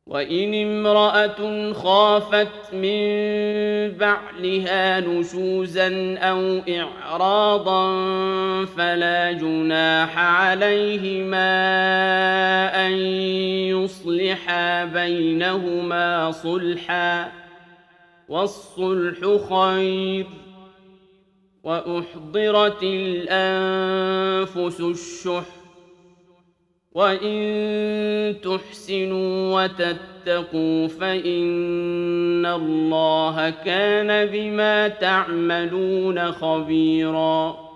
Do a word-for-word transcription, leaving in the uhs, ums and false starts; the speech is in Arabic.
وإن امرأة خافت من بعلها نشوزا أو إعراضا فلا جناح عليهما أن يصلحا بينهما صلحا، والصلح خير. وأحضرت الأنفس الشح، وإن تحسنوا وتتقوا فإن الله كان بما تعملون خبيراً.